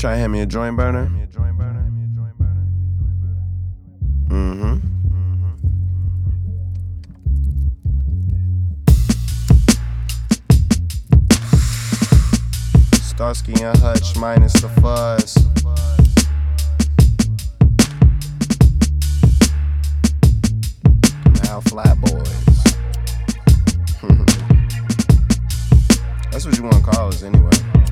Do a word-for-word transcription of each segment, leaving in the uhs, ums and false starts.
Try to hand me a joint burner. Mm-hmm. Starsky and Hutch minus the fuzz. Now Flat Boys. That's what you want to call us anyway.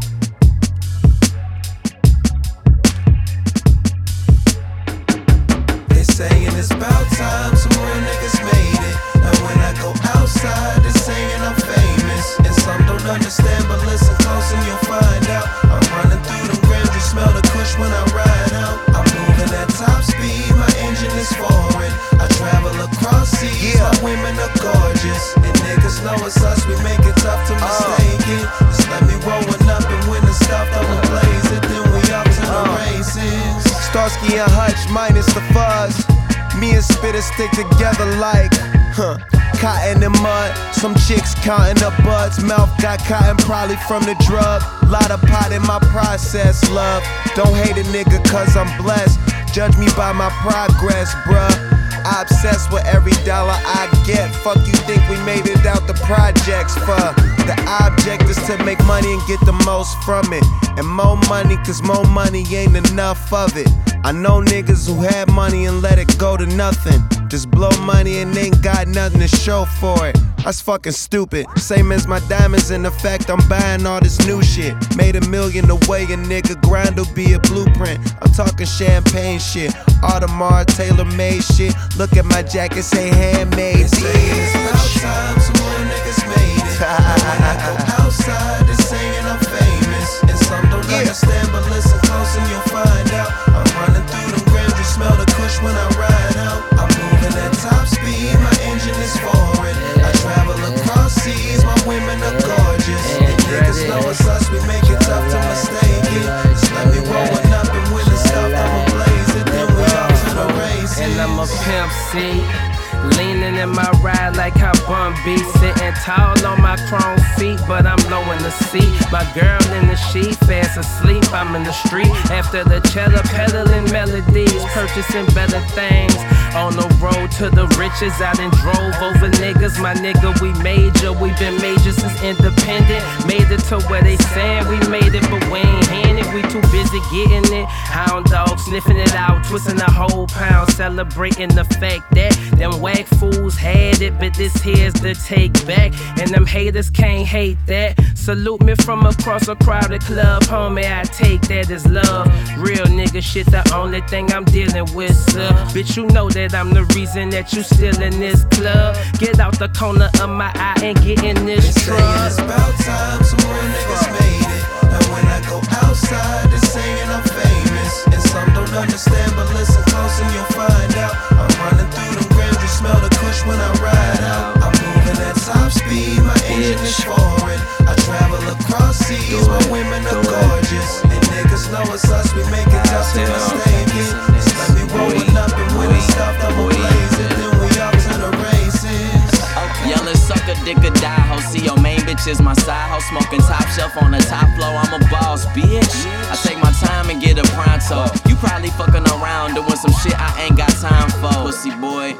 They saying it's about time some real niggas made it. Now when I go outside, they're saying I'm famous. And some don't understand, but listen close and you'll find out. I'm running through them grams, you smell the kush when I ride out. I'm moving at top speed, my engine is foreign. I travel across seas, yeah. My women are gorgeous. And niggas know it's us, we make it tough to mistake it. Just let me rollin' up and when the stuff that we blaze it, then we off to the races. Starsky and Hutch minus the fuzz. Me and Spitter stick together like, huh, cotton and mud. Some chicks counting up buds. Mouth got cotton probably from the drug. Lot of pot in my process, love. Don't hate a nigga cause I'm blessed. Judge me by my progress, bruh. I obsess with every dollar I get. Fuck you think we made it out the projects for? The object is to make money and get the most from it. And more money cause more money ain't enough of it. I know niggas who had money and let it go to nothing. Just blow money and ain't got nothing to show for it. That's fucking stupid. Same as my diamonds, in effect, I'm buying all this new shit. Made a million the way a nigga grind will be a blueprint. I'm talking champagne shit, Audemars, tailor-made shit. Look at my jacket, say handmade. They saying it's about time some real niggas made it. And when I go outside, they're saying I'm famous. And some don't yeah. understand, but listen close and you'll find out. I'm running through them grams, you smell the kush when I ride out. I'm moving at top speed, my engine is foreign. I travel across seas, my women are gorgeous. And niggas know it's us, we make it tough to mistake it. Just let me rollin' up and when the stuff I'ma blaze it, then we off to the races. And I'm a pimp, see, leaning in my ride like how Bun B. Sitting tall on my chrome feet, but I'm low in the seat. My girl in the sheet, fast asleep, I'm in the street. After the cheddar, peddling melodies, purchasing better things. On the road to the riches, I done drove over niggas. My nigga, we major, we been major since independent. Made it to where they saying we made it, but we ain't in it. We too busy getting it. Hound dog sniffing it out, twisting a whole pound, celebrating the fact that them whack fools had it, but this here's the take back. And them haters can't hate that. Salute me from across a crowded club, homie, I take that as love. Real nigga shit, the only thing I'm dealing with, sir. Bitch, you know that I'm the reason that you still in this club. Get out the corner of my eye and get in this truck. They saying it's about time some real niggas made it. And when I go outside, they're saying I'm famous. And some don't understand, but listen close and you'll find out. I'm running through them grams, you smell the kush when I ride out. I'm moving at top speed, my engine is foreign. I travel across seas, my women are gorgeous. And niggas know it's us, we make it tough to mistake it. Just let me rollin' up and when it's stuff double blaze it, then we off to the races. Yelling sucker, dick or die ho. See your main bitch is my side hoe. Smoking top shelf on the top floor. I'm a boss, bitch. I take my time and get a pronto. You probably fucking around doing some shit I ain't got time for. Pussy boy.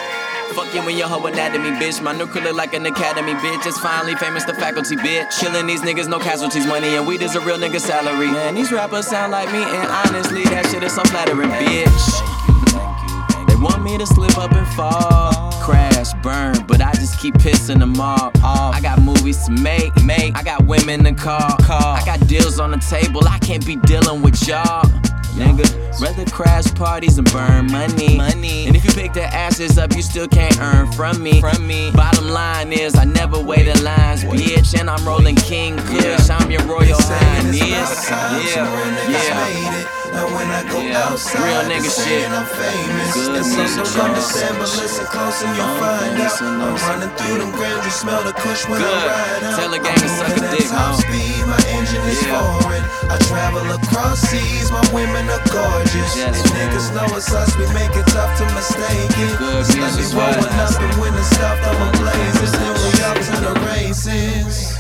Fuck you when your whole anatomy, bitch. My nuke look like an academy, bitch. It's finally famous, the faculty, bitch. Killing these niggas, no casualties, money, and weed is a real nigga salary. Man, these rappers sound like me, and honestly, that shit is so flattering, bitch. They want me to slip up and fall, crash, burn, but I just keep pissing them off. I got movies to make, make. I got women to call, call. I got deals on the table, I can't be dealing with y'all. Nigga, rather crash parties and burn money. money. And if you pick the ashes up, you still can't earn from me. From me. Bottom line is, I never wait in lines, bitch. And I'm rolling King Kush, yeah. I'm your royal highness. Yeah, yeah. Now when I go yeah. outside, real nigga shit. I'm famous. Good and some music, don't understand, but listen close and you'll find out. I'm running through them grams, you smell the kush when Good. I ride out. Tell a gang to suck a dick, top huh? speed, my engine is yeah. foreign. I travel across seas, my women are gorgeous. Yes, and niggas know it's us, we make it tough to mistake it. Good Just let me music, rollin' what? up and when the stuff, I'ma blaze it. Then we out to the races.